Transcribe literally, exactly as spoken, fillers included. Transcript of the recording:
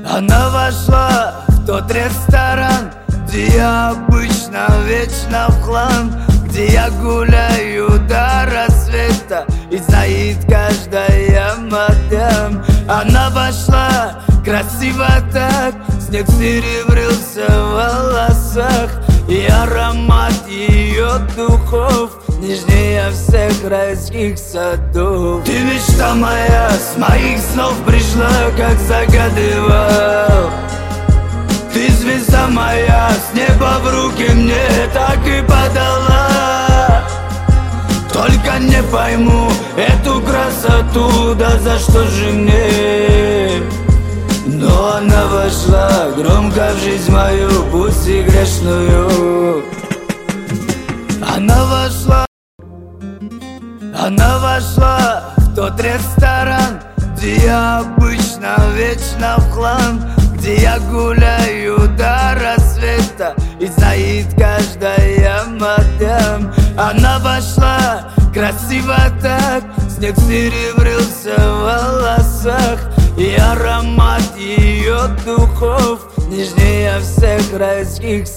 Она вошла в тот ресторан, где я обычно вечно в хлам, где я гуляю до рассвета и знает каждая мадам. Она вошла красиво так, снег серебрился в волосах, и аромат ее духов нежнее всех райских садов. Ты мечта моя, с моих снов пришла, как загадывал. Ты звезда моя, с неба в руки мне так и подала. Только не пойму эту красоту, да за что же мне? Но она вошла громко в жизнь мою, пусть и грешную. Она вошла, она вошла в тот ресторан, где я обычно вечно в хлам, где я гуляю до рассвета и знает каждая мадам. Она вошла красиво так, снег серебрился в волосах, и аромат ее духов нежнее всех райских